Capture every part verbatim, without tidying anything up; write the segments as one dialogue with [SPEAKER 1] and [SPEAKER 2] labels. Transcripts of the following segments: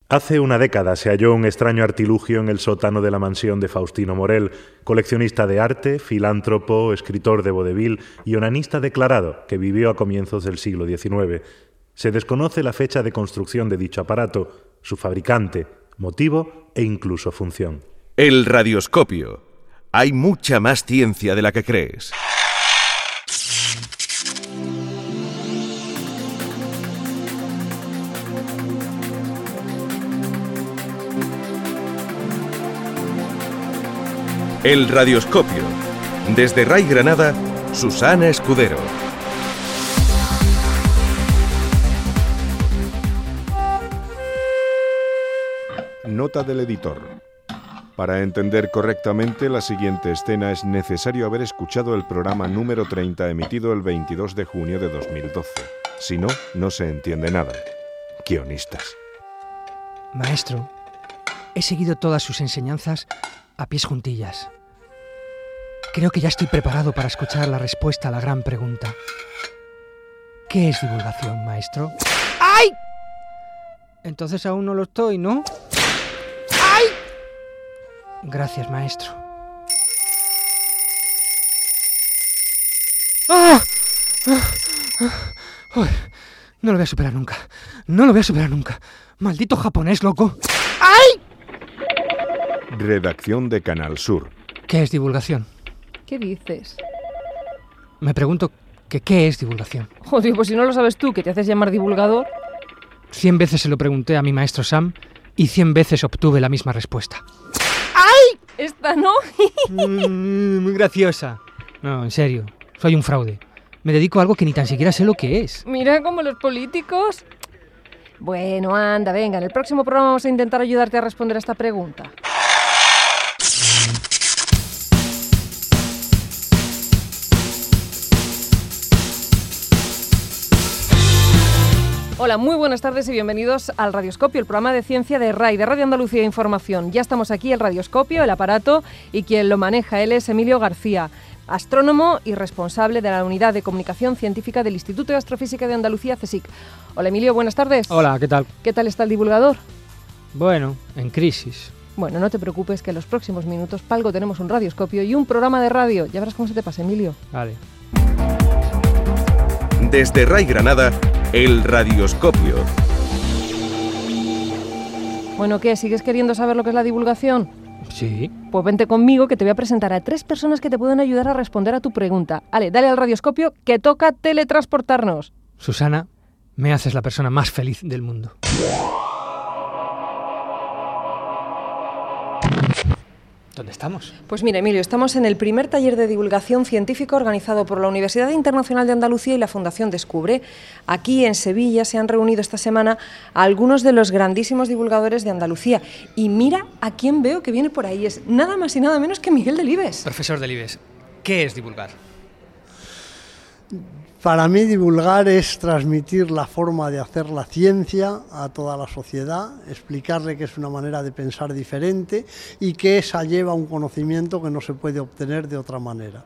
[SPEAKER 1] Hace una década se halló un extraño artilugio en el sótano de la mansión de Faustino Morel, coleccionista de arte, filántropo, escritor de vodevil y onanista declarado que vivió a comienzos del siglo diecinueve. Se desconoce la fecha de construcción de dicho aparato, su fabricante, motivo e incluso función.
[SPEAKER 2] El radioscopio. Hay mucha más ciencia de la que crees. El radioscopio. Desde Ray Granada, Susana Escudero.
[SPEAKER 3] Nota del editor. Para entender correctamente la siguiente escena es necesario haber escuchado el programa número treinta emitido el veintidós de junio de dos mil doce. Si no, no se entiende nada. Guionistas.
[SPEAKER 4] Maestro, he seguido todas sus enseñanzas a pies juntillas. Creo que ya estoy preparado para escuchar la respuesta a la gran pregunta. ¿Qué es divulgación, maestro? ¡Ay! Entonces aún no lo estoy, ¿no? ¡Ay! Gracias, maestro. ¡Ah! ¡Ah! ¡Ah! No lo voy a superar nunca. No lo voy a superar nunca. Maldito japonés, loco. ¡Ay!
[SPEAKER 3] Redacción de Canal Sur.
[SPEAKER 4] ¿Qué es divulgación?
[SPEAKER 5] ¿Qué dices?
[SPEAKER 4] Me pregunto que qué es divulgación.
[SPEAKER 5] Joder, pues si no lo sabes tú, que te haces llamar divulgador.
[SPEAKER 4] Cien veces se lo pregunté a mi maestro Sam y cien veces obtuve la misma respuesta. ¡Ay!
[SPEAKER 5] Esta no.
[SPEAKER 4] mm, muy graciosa. No, en serio, soy un fraude. Me dedico a algo que ni tan siquiera sé lo que es.
[SPEAKER 5] Mira como los políticos. Bueno, anda, venga, en el próximo programa vamos a intentar ayudarte a responder a esta pregunta. Hola, muy buenas tardes y bienvenidos al Radioscopio, el programa de ciencia de RAI, de Radio Andalucía Información. Ya estamos aquí, el Radioscopio, el aparato, y quien lo maneja, él es Emilio García, astrónomo y responsable de la Unidad de Comunicación Científica del Instituto de Astrofísica de Andalucía, CSIC. Hola, Emilio, buenas tardes.
[SPEAKER 4] Hola, ¿qué tal?
[SPEAKER 5] ¿Qué tal está el divulgador?
[SPEAKER 4] Bueno, en crisis.
[SPEAKER 5] Bueno, no te preocupes, que en los próximos minutos, para algo tenemos un radioscopio y un programa de radio. Ya verás cómo se te pasa, Emilio.
[SPEAKER 4] Vale.
[SPEAKER 2] Desde Ray Granada, el radioscopio.
[SPEAKER 5] Bueno, ¿qué? ¿Sigues queriendo saber lo que es la divulgación?
[SPEAKER 4] Sí.
[SPEAKER 5] Pues vente conmigo, que te voy a presentar a tres personas que te pueden ayudar a responder a tu pregunta. Ale, dale al radioscopio, que toca teletransportarnos.
[SPEAKER 4] Susana, me haces la persona más feliz del mundo. ¿Dónde estamos?
[SPEAKER 5] Pues mira, Emilio, estamos en el primer taller de divulgación científica organizado por la Universidad Internacional de Andalucía y la Fundación Descubre. Aquí en Sevilla se han reunido esta semana algunos de los grandísimos divulgadores de Andalucía. Y mira a quién veo que viene por ahí. Es nada más y nada menos que Miguel Delibes.
[SPEAKER 4] Profesor Delibes, ¿qué es divulgar?
[SPEAKER 6] Para mí divulgar es transmitir la forma de hacer la ciencia a toda la sociedad, explicarle que es una manera de pensar diferente y que esa lleva un conocimiento que no se puede obtener de otra manera.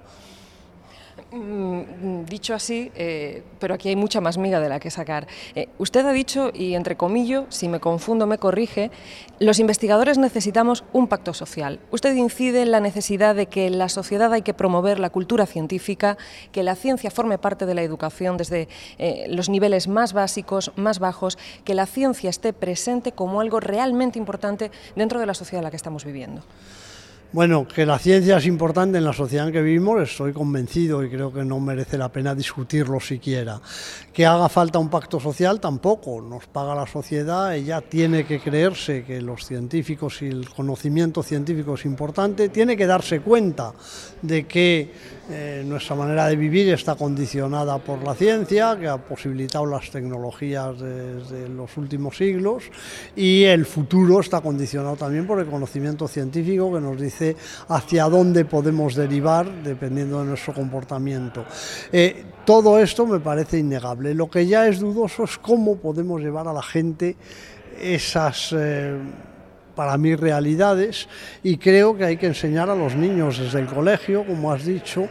[SPEAKER 5] Dicho así, eh, pero aquí hay mucha más miga de la que sacar. Eh, usted ha dicho, y entre comillas, si me confundo me corrige, los investigadores necesitamos un pacto social. Usted incide en la necesidad de que en la sociedad hay que promover la cultura científica, que la ciencia forme parte de la educación desde eh, los niveles más básicos, más bajos, que la ciencia esté presente como algo realmente importante dentro de la sociedad en la que estamos viviendo.
[SPEAKER 6] Bueno, que la ciencia es importante en la sociedad en que vivimos, estoy convencido y creo que no merece la pena discutirlo siquiera. Que haga falta un pacto social, tampoco. Nos paga la sociedad, ella tiene que creerse que los científicos y el conocimiento científico es importante, tiene que darse cuenta de que eh, nuestra manera de vivir está condicionada por la ciencia, que ha posibilitado las tecnologías desde los últimos siglos, y el futuro está condicionado también por el conocimiento científico que nos dice hacia dónde podemos derivar dependiendo de nuestro comportamiento. Eh, todo esto me parece innegable. Lo que ya es dudoso es cómo podemos llevar a la gente esas, eh, para mí, realidades, y creo que hay que enseñar a los niños desde el colegio, como has dicho,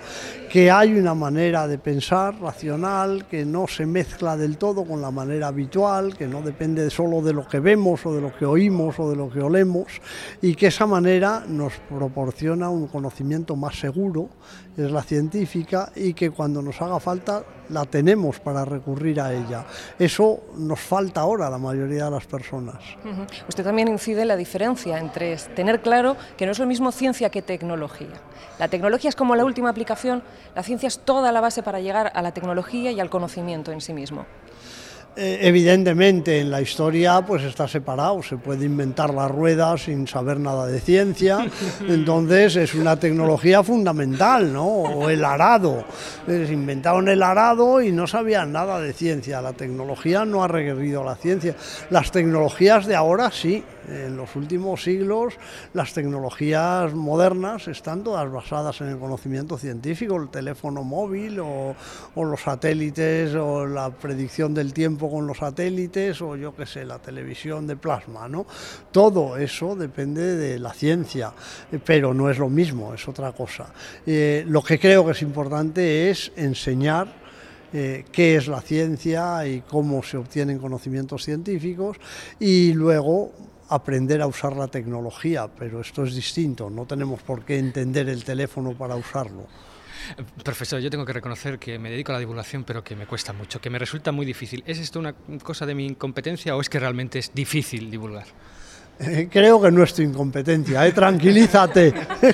[SPEAKER 6] que hay una manera de pensar racional que no se mezcla del todo con la manera habitual, que no depende solo de lo que vemos o de lo que oímos o de lo que olemos, y que esa manera nos proporciona un conocimiento más seguro, es la científica, y que cuando nos haga falta la tenemos para recurrir a ella. Eso nos falta ahora a la mayoría de las personas.
[SPEAKER 5] Uh-huh. Usted también incide en la diferencia entre tener claro que no es lo mismo ciencia que tecnología. La tecnología es como la última aplicación, la ciencia es toda la base para llegar a la tecnología y al conocimiento en sí mismo.
[SPEAKER 6] Evidentemente en la historia pues está separado, se puede inventar la rueda sin saber nada de ciencia, entonces es una tecnología fundamental, ¿no? O el arado, se inventaron el arado y no sabían nada de ciencia, la tecnología no ha requerido la ciencia, las tecnologías de ahora sí. En los últimos siglos las tecnologías modernas están todas basadas en el conocimiento científico, el teléfono móvil o, o los satélites o la predicción del tiempo con los satélites o yo qué sé, la televisión de plasma, ¿no? Todo eso depende de la ciencia, pero no es lo mismo, es otra cosa. Eh, lo que creo que es importante es enseñar Eh, qué es la ciencia y cómo se obtienen conocimientos científicos y luego aprender a usar la tecnología, pero esto es distinto, no tenemos por qué entender el teléfono para usarlo.
[SPEAKER 7] Profesor, yo tengo que reconocer que me dedico a la divulgación, pero que me cuesta mucho, que me resulta muy difícil. ¿Es esto una cosa de mi incompetencia o es que realmente es difícil divulgar?
[SPEAKER 6] Eh, creo que no es tu incompetencia, ¿eh? Tranquilízate.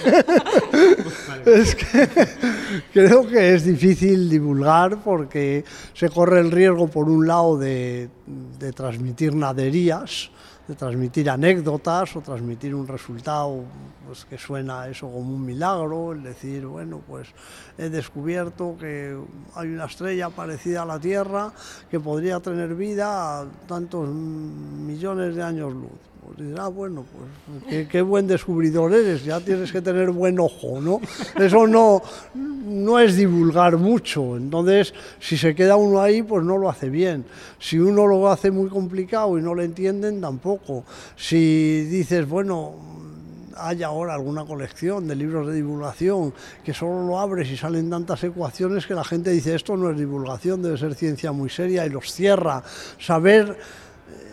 [SPEAKER 6] Es que creo que es difícil divulgar porque se corre el riesgo, por un lado, de, de transmitir naderías, de transmitir anécdotas o transmitir un resultado pues, que suena eso como un milagro, el decir, bueno, pues he descubierto que hay una estrella parecida a la Tierra que podría tener vida a tantos millones de años luz. Pues dirá, ah, bueno, pues qué, qué buen descubridor eres, ya tienes que tener buen ojo, ¿no? Eso no, no es divulgar mucho, entonces si se queda uno ahí, pues no lo hace bien. Si uno lo hace muy complicado y no lo entienden, tampoco. Si dices, bueno, hay ahora alguna colección de libros de divulgación que solo lo abres y salen tantas ecuaciones que la gente dice, esto no es divulgación, debe ser ciencia muy seria, y los cierra. Saber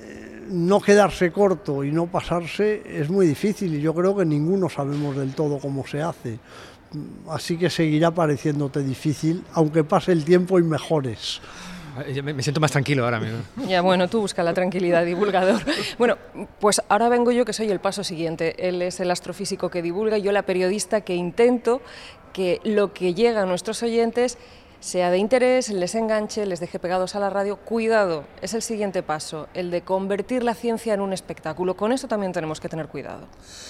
[SPEAKER 6] no quedarse corto y no pasarse es muy difícil y yo creo que ninguno sabemos del todo cómo se hace. Así que seguirá pareciéndote difícil, aunque pase el tiempo y mejores.
[SPEAKER 7] Me siento más tranquilo ahora mismo.
[SPEAKER 5] Ya, bueno, tú busca la tranquilidad, divulgador. Bueno, pues ahora vengo yo, que soy el paso siguiente. Él es el astrofísico que divulga y yo la periodista que intento que lo que llega a nuestros oyentes sea de interés, les enganche, les deje pegados a la radio. Cuidado, es el siguiente paso, el de convertir la ciencia en un espectáculo. Con eso también tenemos que tener cuidado.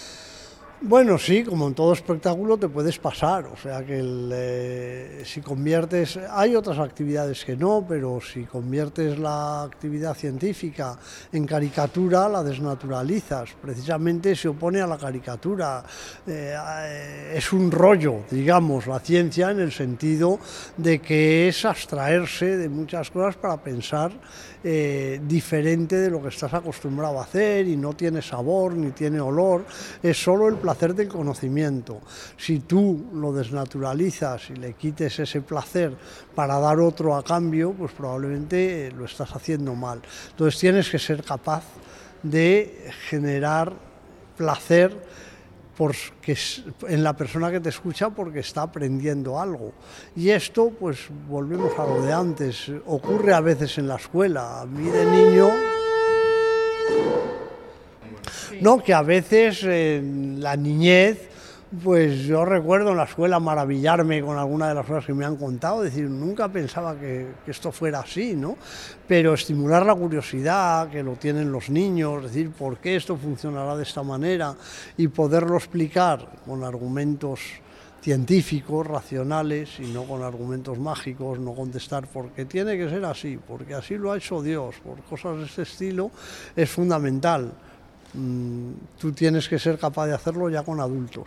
[SPEAKER 6] Bueno, sí, como en todo espectáculo te puedes pasar, o sea que el, eh, si conviertes, hay otras actividades que no, pero si conviertes la actividad científica en caricatura, la desnaturalizas, precisamente se opone a la caricatura, eh, es un rollo, digamos, la ciencia en el sentido de que es abstraerse de muchas cosas para pensar eh, diferente de lo que estás acostumbrado a hacer y no tiene sabor ni tiene olor, es solo el placer del conocimiento. Si tú lo desnaturalizas y le quites ese placer para dar otro a cambio, pues probablemente lo estás haciendo mal. Entonces tienes que ser capaz de generar placer porque en la persona que te escucha porque está aprendiendo algo. Y esto, pues volvemos a lo de antes, ocurre a veces en la escuela. A mí de niño... No, que a veces en la niñez, pues yo recuerdo en la escuela maravillarme con alguna de las cosas que me han contado, decir, nunca pensaba que, que esto fuera así, ¿no? Pero estimular la curiosidad, que lo tienen los niños, decir, ¿por qué esto funcionará de esta manera? Y poderlo explicar con argumentos científicos, racionales, y no con argumentos mágicos, no contestar porque tiene que ser así, porque así lo ha hecho Dios, por cosas de este estilo, es fundamental. Tú tienes que ser capaz de hacerlo ya con adultos.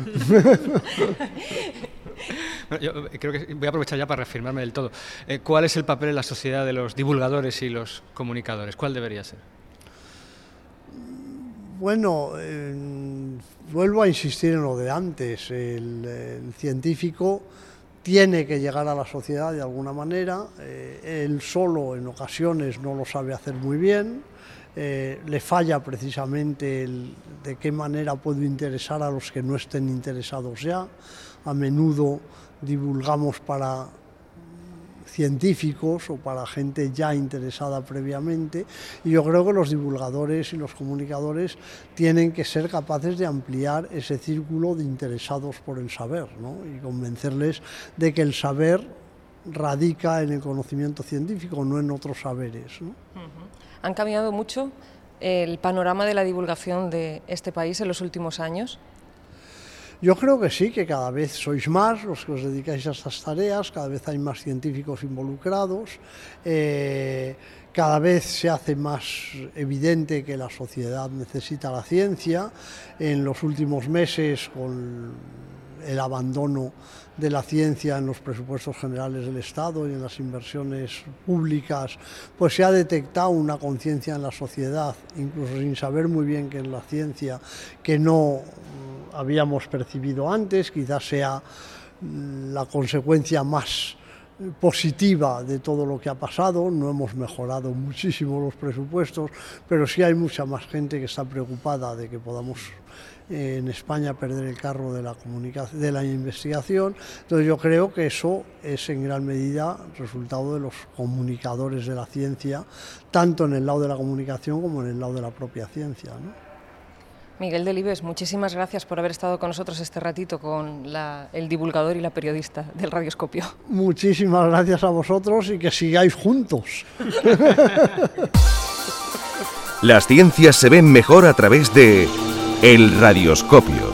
[SPEAKER 7] Bueno, yo creo que voy a aprovechar ya para reafirmarme del todo. Eh, ¿Cuál es el papel en la sociedad de los divulgadores y los comunicadores? ¿Cuál debería ser?
[SPEAKER 6] Bueno, eh, vuelvo a insistir en lo de antes. El, el científico tiene que llegar a la sociedad de alguna manera, eh, él solo en ocasiones no lo sabe hacer muy bien, eh, le falla precisamente el de qué manera puedo interesar a los que no estén interesados ya. A menudo divulgamos para científicos o para gente ya interesada previamente, y yo creo que los divulgadores y los comunicadores tienen que ser capaces de ampliar ese círculo de interesados por el saber, ¿no? Y convencerles de que el saber radica en el conocimiento científico, no en otros saberes, ¿no?
[SPEAKER 5] Uh-huh. ¿Han cambiado mucho el panorama de la divulgación de este país en los últimos años?
[SPEAKER 6] Yo creo que sí, que cada vez sois más los que os dedicáis a estas tareas, cada vez hay más científicos involucrados, eh, cada vez se hace más evidente que la sociedad necesita la ciencia. En los últimos meses, con el abandono de la ciencia en los presupuestos generales del Estado y en las inversiones públicas, pues se ha detectado una conciencia en la sociedad, incluso sin saber muy bien qué es la ciencia, que no habíamos percibido antes. Quizás sea la consecuencia más positiva de todo lo que ha pasado. No hemos mejorado muchísimo los presupuestos, pero sí hay mucha más gente que está preocupada de que podamos eh, en España perder el carro de la comunicación, de la investigación. Entonces yo creo que eso es en gran medida resultado de los comunicadores de la ciencia, tanto en el lado de la comunicación como en el lado de la propia ciencia, ¿no?
[SPEAKER 5] Miguel Delibes, muchísimas gracias por haber estado con nosotros este ratito con la, el divulgador y la periodista del Radioscopio.
[SPEAKER 6] Muchísimas gracias a vosotros y que sigáis juntos.
[SPEAKER 2] Las ciencias se ven mejor a través de El Radioscopio.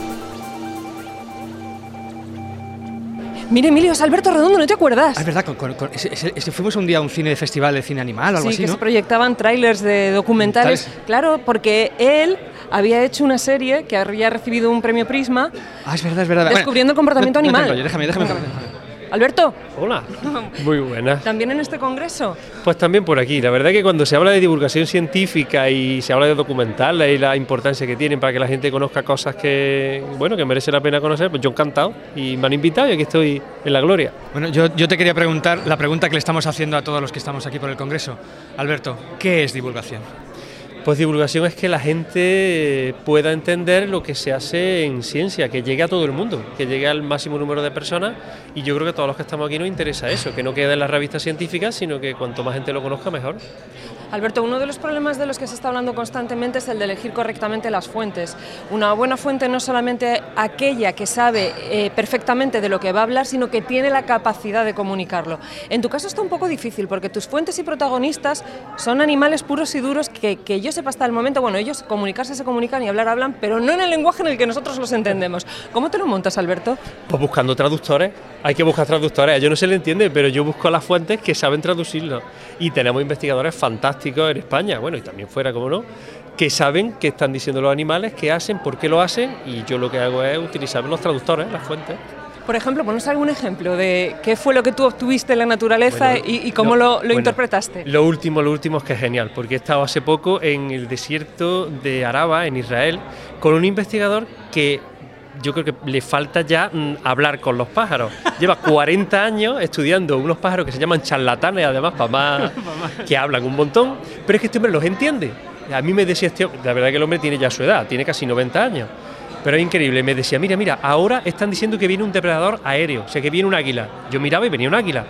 [SPEAKER 5] Mire, Emilio, es Alberto Redondo, ¿no te acuerdas?
[SPEAKER 7] Ah, es verdad, con, con, con, ese, ese, fuimos un día a un cine de festival de cine animal o algo
[SPEAKER 5] sí,
[SPEAKER 7] así,
[SPEAKER 5] que
[SPEAKER 7] ¿no?
[SPEAKER 5] se proyectaban trailers de documentales. ¿Documentales? Claro, porque él había hecho una serie que había recibido un premio Prisma.
[SPEAKER 7] Ah, es verdad, es verdad.
[SPEAKER 5] Descubriendo
[SPEAKER 7] bueno,
[SPEAKER 5] el comportamiento
[SPEAKER 7] no, no
[SPEAKER 5] animal.
[SPEAKER 7] Rollo, déjame, déjame, déjame.
[SPEAKER 5] Alberto.
[SPEAKER 8] Hola, muy buenas.
[SPEAKER 5] ¿También en este congreso?
[SPEAKER 8] Pues también por aquí. La verdad que cuando se habla de divulgación científica y se habla de documentales y la importancia que tienen para que la gente conozca cosas que, bueno, que merece la pena conocer, pues yo encantado y me han invitado y aquí estoy en la gloria.
[SPEAKER 7] Bueno, yo, yo te quería preguntar la pregunta que le estamos haciendo a todos los que estamos aquí por el congreso. Alberto, ¿qué es divulgación?
[SPEAKER 8] Pues divulgación es que la gente pueda entender lo que se hace en ciencia, que llegue a todo el mundo, que llegue al máximo número de personas, y yo creo que a todos los que estamos aquí nos interesa eso, que no quede en las revistas científicas, sino que cuanto más gente lo conozca, mejor.
[SPEAKER 5] Alberto, uno de los problemas de los que se está hablando constantemente es el de elegir correctamente las fuentes. Una buena fuente no es solamente aquella que sabe eh, perfectamente de lo que va a hablar, sino que tiene la capacidad de comunicarlo. En tu caso está un poco difícil, porque tus fuentes y protagonistas son animales puros y duros que, que yo sepa hasta el momento, bueno, ellos comunicarse se comunican y hablar hablan, pero no en el lenguaje en el que nosotros los entendemos. ¿Cómo te lo montas, Alberto?
[SPEAKER 8] Pues buscando traductores. Hay que buscar traductores. A ellos no se le entiende, pero yo busco las fuentes que saben traducirlo. Y tenemos investigadores fantásticos en España, bueno, y también fuera, como no, que saben qué están diciendo los animales, qué hacen, por qué lo hacen, y yo lo que hago es utilizar los traductores, las fuentes.
[SPEAKER 5] Por ejemplo, ponos algún ejemplo de qué fue lo que tú obtuviste en la naturaleza, bueno, y, y cómo
[SPEAKER 8] lo,
[SPEAKER 5] lo, lo
[SPEAKER 8] bueno,
[SPEAKER 5] interpretaste.
[SPEAKER 8] Lo último, lo último es que es genial, porque he estado hace poco en el desierto de Araba, en Israel, con un investigador que yo creo que le falta ya mm, hablar con los pájaros. Lleva cuarenta años estudiando unos pájaros que se llaman charlatanes, además, para más, que hablan un montón, pero es que este hombre los entiende. A mí me decía este hombre, la verdad que el hombre tiene ya su edad, tiene casi noventa años, pero es increíble. Me decía, mira, mira, ahora están diciendo que viene un depredador aéreo, o sea, que viene un águila. Yo miraba y venía un águila.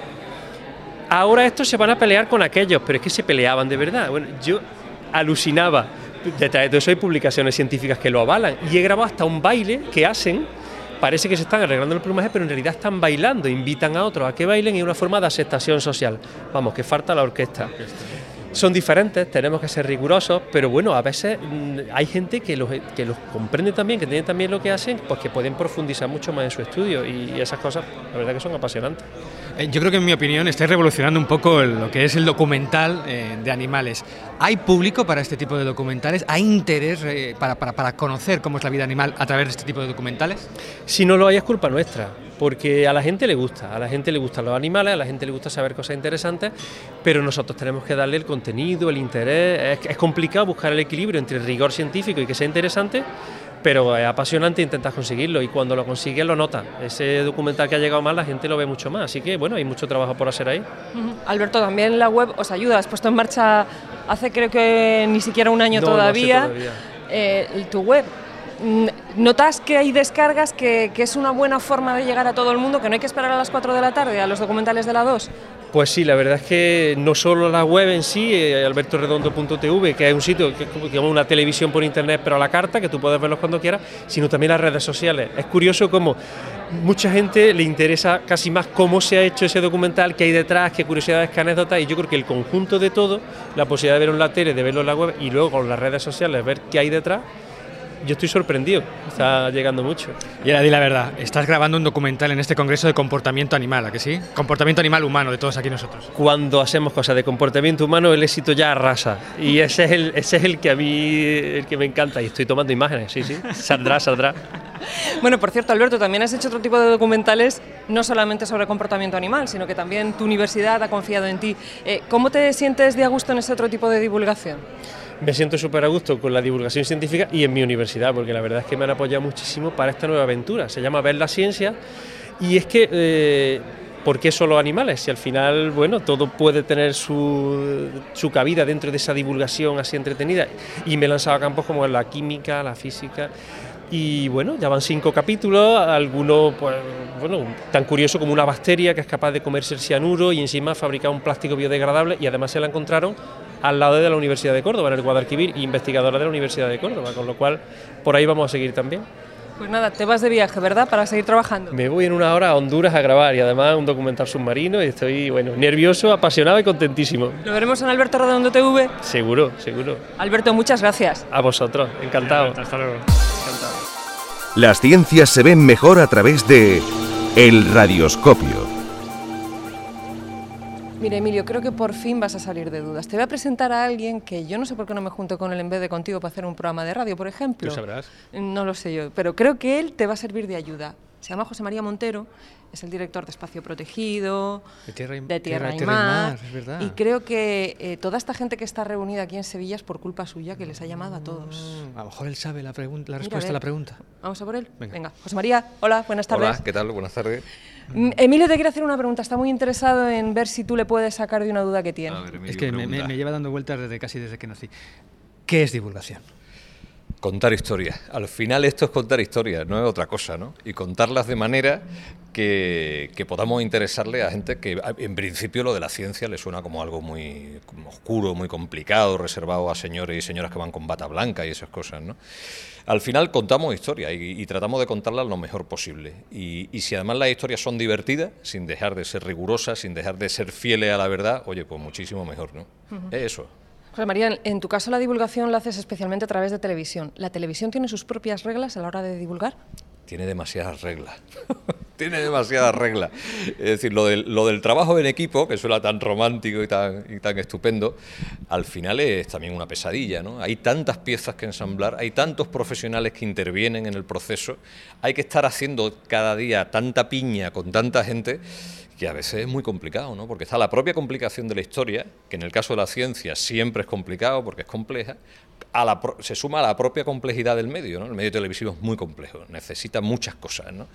[SPEAKER 8] Ahora estos se van a pelear con aquellos, pero es que se peleaban de verdad. Bueno, yo alucinaba. Detrás de eso hay publicaciones científicas que lo avalan, y he grabado hasta un baile que hacen, parece que se están arreglando el plumaje, pero en realidad están bailando, invitan a otros a que bailen, y es una forma de aceptación social. Vamos, que falta la orquesta. Son diferentes, tenemos que ser rigurosos, pero bueno, a veces mmm, hay gente que los, que los comprende también, que entiende también lo que hacen, pues que pueden profundizar mucho más en su estudio, y, y esas cosas, la verdad que son apasionantes.
[SPEAKER 7] Yo creo que en mi opinión estáis revolucionando un poco lo que es el documental eh, de animales. ¿Hay público para este tipo de documentales? ¿Hay interés eh, para, para, para conocer cómo es la vida animal a través de este tipo de documentales?
[SPEAKER 8] Si no lo hay es culpa nuestra, porque a la gente le gusta, a la gente le gustan los animales, a la gente le gusta saber cosas interesantes, pero nosotros tenemos que darle el contenido, el interés. Es, es complicado buscar el equilibrio entre el rigor científico y que sea interesante, pero es apasionante, intentas conseguirlo y cuando lo consigues lo notas. Ese documental que ha llegado más, la gente lo ve mucho más, así que bueno, hay mucho trabajo por hacer ahí.
[SPEAKER 5] Uh-huh. Alberto, también la web os ayuda, has puesto en marcha hace creo que ni siquiera un año
[SPEAKER 8] no,
[SPEAKER 5] todavía,
[SPEAKER 8] no sé todavía.
[SPEAKER 5] Eh, tu web. ¿Notas que hay descargas, que, que es una buena forma de llegar a todo el mundo, que no hay que esperar a las cuatro de la tarde a los documentales de la dos?
[SPEAKER 8] Pues sí, la verdad es que no solo la web en sí, eh, alberto redondo punto t v, que es un sitio que es como, como una televisión por internet pero a la carta, que tú puedes verlos cuando quieras, sino también las redes sociales. Es curioso cómo mucha gente le interesa casi más cómo se ha hecho ese documental, qué hay detrás, qué curiosidades, qué anécdotas, y yo creo que el conjunto de todo, la posibilidad de verlo en la tele, de verlo en la web y luego con las redes sociales ver qué hay detrás, yo estoy sorprendido, está llegando mucho.
[SPEAKER 7] Y ahora di la verdad, estás grabando un documental en este congreso de comportamiento animal, ¿a que sí? Comportamiento animal humano de todos aquí nosotros.
[SPEAKER 8] Cuando hacemos cosas de comportamiento humano, el éxito ya arrasa. Y ese es el, ese es el que a mí el que me encanta. Y estoy tomando imágenes, sí, sí. Saldrá, saldrá.
[SPEAKER 5] Bueno, por cierto, Alberto, también has hecho otro tipo de documentales, no solamente sobre comportamiento animal, sino que también tu universidad ha confiado en ti. Eh, ¿Cómo te sientes de a gusto en ese otro tipo de divulgación?
[SPEAKER 8] Me siento súper a gusto con la divulgación científica y en mi universidad, porque la verdad es que me han apoyado muchísimo para esta nueva aventura. Se llama Ver la Ciencia y es que, eh, ¿por qué solo animales? Si al final, bueno, todo puede tener su, su cabida dentro de esa divulgación así entretenida. Y me he lanzado a campos como la química, la física. Y bueno, ya van cinco capítulos, algunos pues, bueno, tan curioso como una bacteria que es capaz de comerse el cianuro y encima fabricar un plástico biodegradable, y además se la encontraron al lado de la Universidad de Córdoba, en el Guadalquivir, investigadora de la Universidad de Córdoba, con lo cual por ahí vamos a seguir también.
[SPEAKER 5] Pues nada, te vas de viaje, ¿verdad?, para seguir trabajando.
[SPEAKER 8] Me voy en una hora a Honduras a grabar y además un documental submarino y estoy bueno, nervioso, apasionado y contentísimo.
[SPEAKER 5] ¿Lo veremos en Alberto Redondo T V?
[SPEAKER 8] Seguro, seguro.
[SPEAKER 5] Alberto, muchas gracias.
[SPEAKER 8] A vosotros, encantado.
[SPEAKER 7] Hasta luego.
[SPEAKER 8] Encantado.
[SPEAKER 2] Las ciencias se ven mejor a través de El Radioscopio.
[SPEAKER 5] Mira, Emilio, creo que por fin vas a salir de dudas. Te voy a presentar a alguien que yo no sé por qué no me junto con él en vez de contigo para hacer un programa de radio, por ejemplo.
[SPEAKER 7] Tú sabrás.
[SPEAKER 5] No lo sé yo, pero creo que él te va a servir de ayuda. Se llama José María Montero, es el director de Espacio Protegido,
[SPEAKER 7] de Tierra y,
[SPEAKER 5] de Tierra
[SPEAKER 7] tierra,
[SPEAKER 5] y,
[SPEAKER 7] tierra
[SPEAKER 5] Mar,
[SPEAKER 7] y Mar, es verdad.
[SPEAKER 5] Y creo que eh, toda esta gente que está reunida aquí en Sevilla es por culpa suya, que les ha llamado a todos.
[SPEAKER 7] Mm, a lo mejor él sabe la, pregunta, la
[SPEAKER 5] Mira,
[SPEAKER 7] respuesta a, a la pregunta.
[SPEAKER 5] Vamos a por él.
[SPEAKER 7] Venga.
[SPEAKER 5] Venga. José María, hola, buenas tardes.
[SPEAKER 9] Hola, ¿qué tal? Buenas tardes.
[SPEAKER 5] Emilio te quiere hacer una pregunta, está muy interesado en ver si tú le puedes sacar de una duda que tiene.
[SPEAKER 9] A ver, Emilio,
[SPEAKER 7] es que me, me, me lleva dando vueltas desde casi desde que nací. ¿Qué es divulgación?
[SPEAKER 9] Contar historias. Al final esto es contar historias, no es otra cosa, ¿no? Y contarlas de manera que, que podamos interesarle a gente que en principio lo de la ciencia le suena como algo muy como oscuro, muy complicado, reservado a señores y señoras que van con bata blanca y esas cosas, ¿no? Al final contamos historias y, y tratamos de contarlas lo mejor posible. Y, y si además las historias son divertidas, sin dejar de ser rigurosas, sin dejar de ser fieles a la verdad, oye, pues muchísimo mejor, ¿no? Uh-huh. Es eso.
[SPEAKER 5] José María, en tu caso la divulgación la haces especialmente a través de televisión. ¿La televisión tiene sus propias reglas a la hora de divulgar?
[SPEAKER 9] Tiene demasiadas reglas. Tiene demasiadas reglas. Es decir, lo del, lo del trabajo en equipo, que suena tan romántico y tan, y tan estupendo, al final es también una pesadilla, ¿no? Hay tantas piezas que ensamblar, hay tantos profesionales que intervienen en el proceso, hay que estar haciendo cada día tanta piña con tanta gente, que a veces es muy complicado, ¿no? Porque está la propia complicación de la historia, que en el caso de la ciencia siempre es complicado porque es compleja, a la pro- se suma a la propia complejidad del medio, ¿no? El medio televisivo es muy complejo, necesita muchas cosas, ¿no?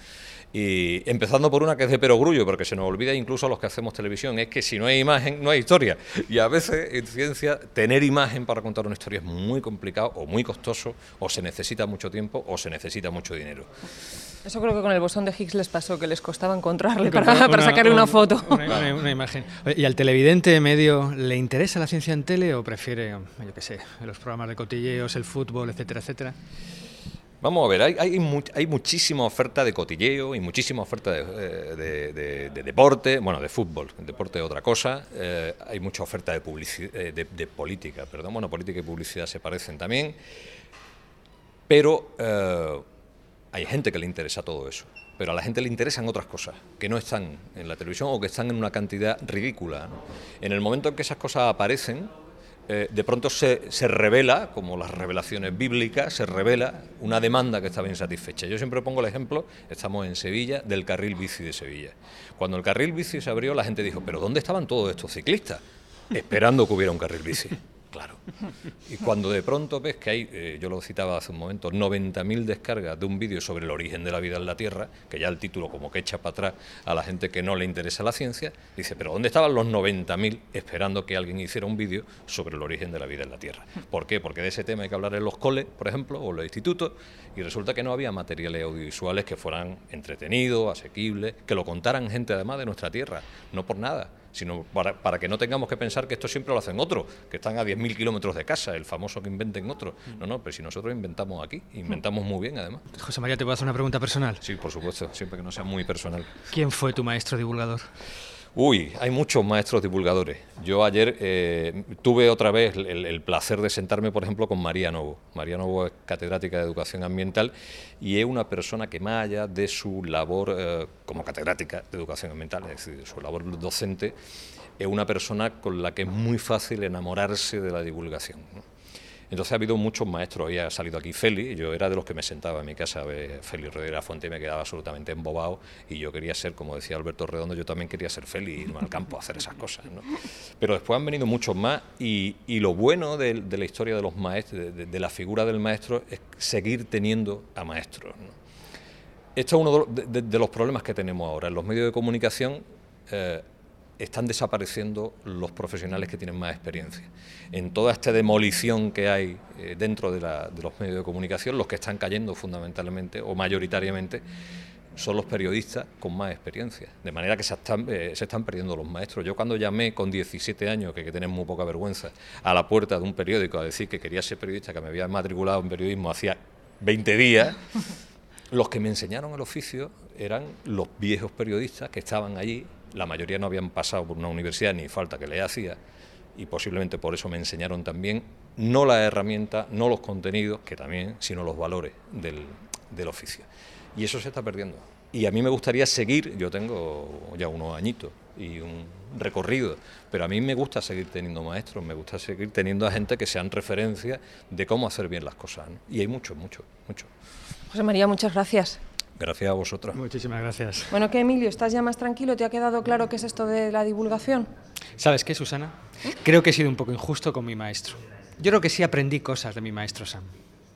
[SPEAKER 9] Y empezando por una que es de perogrullo, porque se nos olvida incluso a los que hacemos televisión, es que si no hay imagen, no hay historia. Y a veces en ciencia tener imagen para contar una historia es muy complicado o muy costoso, o se necesita mucho tiempo o se necesita mucho dinero.
[SPEAKER 5] Eso creo que con el bosón de Higgs les pasó, que les costaba encontrarle
[SPEAKER 7] Una,
[SPEAKER 5] para, para sacarle una,
[SPEAKER 7] una
[SPEAKER 5] foto.
[SPEAKER 7] Una, una, una imagen. ¿Y al televidente medio le interesa la ciencia en tele o prefiere, yo qué sé, los programas de cotilleos, el fútbol, etcétera, etcétera?
[SPEAKER 9] Vamos a ver, hay, hay, mu- hay muchísima oferta de cotilleo y muchísima oferta de, de, de, de deporte, bueno, de fútbol, el deporte es otra cosa, eh, hay mucha oferta de, publici- de, de política, perdón, bueno, política y publicidad se parecen también, pero eh, hay gente que le interesa todo eso, pero a la gente le interesan otras cosas, que no están en la televisión o que están en una cantidad ridícula, ¿no? En el momento en que esas cosas aparecen, Eh, de pronto se, se revela, como las revelaciones bíblicas, se revela una demanda que estaba insatisfecha. Yo siempre pongo el ejemplo, estamos en Sevilla, del carril bici de Sevilla. Cuando el carril bici se abrió, la gente dijo, ¿pero dónde estaban todos estos ciclistas? Esperando que hubiera un carril bici. Claro. Y cuando de pronto ves que hay, eh, yo lo citaba hace un momento, noventa mil descargas de un vídeo sobre el origen de la vida en la Tierra, que ya el título como que echa para atrás a la gente que no le interesa la ciencia, dice, pero ¿dónde estaban los noventa mil esperando que alguien hiciera un vídeo sobre el origen de la vida en la Tierra? ¿Por qué? Porque de ese tema hay que hablar en los coles, por ejemplo, o en los institutos, y resulta que no había materiales audiovisuales que fueran entretenidos, asequibles, que lo contaran gente además de nuestra Tierra, no por nada, sino para, para que no tengamos que pensar que esto siempre lo hacen otros, que están a diez mil kilómetros de casa, el famoso que inventen otros. No, no, pero si nosotros inventamos aquí, inventamos muy bien además.
[SPEAKER 7] José María, ¿te puedo hacer una pregunta personal?
[SPEAKER 9] Sí, por supuesto, siempre que no sea muy personal.
[SPEAKER 7] ¿Quién fue tu maestro divulgador?
[SPEAKER 9] Uy, hay muchos maestros divulgadores. Yo ayer eh, tuve otra vez el, el placer de sentarme, por ejemplo, con María Novo. María Novo es catedrática de Educación Ambiental y es una persona que, más allá de su labor eh, como catedrática de Educación Ambiental, es decir, de su labor docente, es una persona con la que es muy fácil enamorarse de la divulgación, ¿no? Entonces ha habido muchos maestros, hoy ha salido aquí Félix, yo era de los que me sentaba en mi casa a ver Félix Rodríguez Lafuente y me quedaba absolutamente embobado y yo quería ser, como decía Alberto Redondo, yo también quería ser Félix, irme al campo a hacer esas cosas, ¿no? Pero después han venido muchos más y, y lo bueno de, de la historia de los maestros, de, de, de la figura del maestro, es seguir teniendo a maestros, ¿no? Esto es uno de, de, de los problemas que tenemos ahora. En los medios de comunicación eh, están desapareciendo los profesionales que tienen más experiencia. En toda esta demolición que hay eh, dentro de, la, de los medios de comunicación, los que están cayendo fundamentalmente o mayoritariamente son los periodistas con más experiencia, de manera que se están, eh, se están perdiendo los maestros. Yo cuando llamé con diecisiete años, que hay que tener muy poca vergüenza, a la puerta de un periódico a decir que quería ser periodista, que me había matriculado en periodismo hacía veinte días, los que me enseñaron el oficio eran los viejos periodistas que estaban allí. La mayoría no habían pasado por una universidad ni falta que les hacía y posiblemente por eso me enseñaron también no las herramientas, no los contenidos, que también, sino los valores del, del oficio. Y eso se está perdiendo. Y a mí me gustaría seguir, yo tengo ya unos añitos y un recorrido, pero a mí me gusta seguir teniendo maestros, me gusta seguir teniendo a gente que sean referencia de cómo hacer bien las cosas, ¿no? Y hay muchos, muchos, muchos.
[SPEAKER 5] José María, muchas gracias.
[SPEAKER 9] Gracias a vosotros.
[SPEAKER 7] Muchísimas gracias.
[SPEAKER 5] Bueno, ¿qué, Emilio? ¿Estás ya más tranquilo? ¿Te ha quedado claro qué es esto de la divulgación?
[SPEAKER 7] ¿Sabes qué, Susana? Creo que he sido un poco injusto con mi maestro. Yo creo que sí aprendí cosas de mi maestro Sam.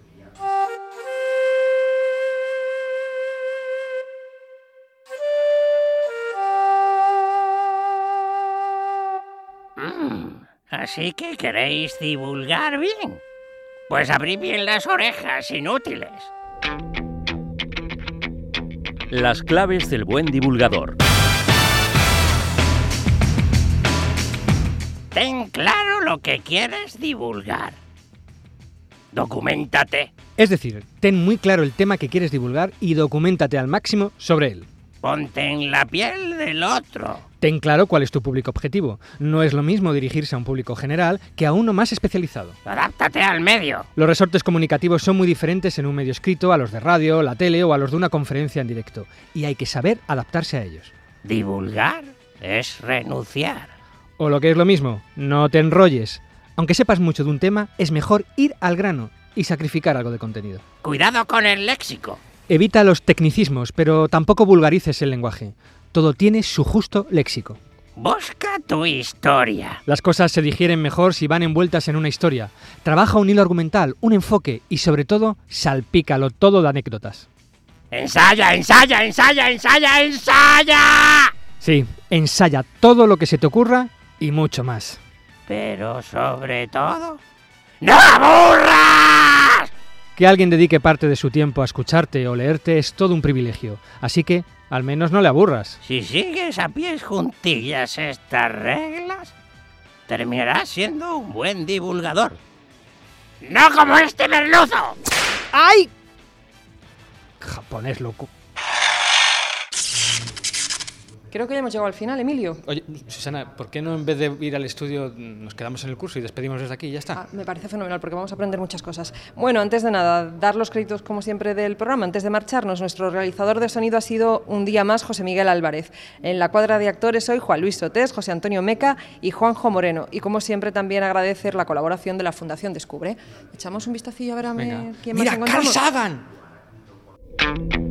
[SPEAKER 10] Mm, ¿así que queréis divulgar bien? Pues abrid bien las orejas, inútiles.
[SPEAKER 11] Las claves del buen divulgador.
[SPEAKER 10] Ten claro lo que quieres divulgar. Documéntate.
[SPEAKER 4] Es decir, ten muy claro el tema que quieres divulgar y documéntate al máximo sobre él.
[SPEAKER 10] Ponte en la piel del otro.
[SPEAKER 4] Ten claro cuál es tu público objetivo. No es lo mismo dirigirse a un público general que a uno más especializado.
[SPEAKER 10] Adáptate al medio.
[SPEAKER 4] Los resortes comunicativos son muy diferentes en un medio escrito a los de radio, la tele o a los de una conferencia en directo. Y hay que saber adaptarse a ellos.
[SPEAKER 10] Divulgar es renunciar.
[SPEAKER 4] O lo que es lo mismo, no te enrolles. Aunque sepas mucho de un tema, es mejor ir al grano y sacrificar algo de contenido.
[SPEAKER 10] Cuidado con el léxico.
[SPEAKER 4] Evita los tecnicismos, pero tampoco vulgarices el lenguaje. Todo tiene su justo léxico.
[SPEAKER 10] Busca tu historia.
[SPEAKER 4] Las cosas se digieren mejor si van envueltas en una historia. Trabaja un hilo argumental, un enfoque y, sobre todo, salpícalo todo de anécdotas.
[SPEAKER 10] ¡Ensaya, ensaya, ensaya, ensaya, ensaya!
[SPEAKER 4] Sí, ensaya todo lo que se te ocurra y mucho más.
[SPEAKER 10] Pero sobre todo, ¡no aburras!
[SPEAKER 4] Que alguien dedique parte de su tiempo a escucharte o leerte es todo un privilegio. Así que, al menos no le aburras.
[SPEAKER 10] Si sigues a pies juntillas estas reglas, terminarás siendo un buen divulgador. ¡No como este merluzo!
[SPEAKER 4] ¡Ay! Japonés loco.
[SPEAKER 5] Creo que ya hemos llegado al final, Emilio.
[SPEAKER 7] Oye, Susana, ¿por qué no en vez de ir al estudio nos quedamos en el curso y despedimos desde aquí y ya está?
[SPEAKER 5] Ah, me parece fenomenal porque vamos a aprender muchas cosas. Bueno, antes de nada, dar los créditos como siempre del programa. Antes de marcharnos, nuestro realizador de sonido ha sido un día más José Miguel Álvarez. En la cuadra de actores hoy Juan Luis Sotés, José Antonio Meca y Juanjo Moreno. Y como siempre también agradecer la colaboración de la Fundación Descubre. Echamos un vistacillo a ver a ver quién más
[SPEAKER 7] ¡Mira,
[SPEAKER 5] encontramos.
[SPEAKER 7] Carl Sagan!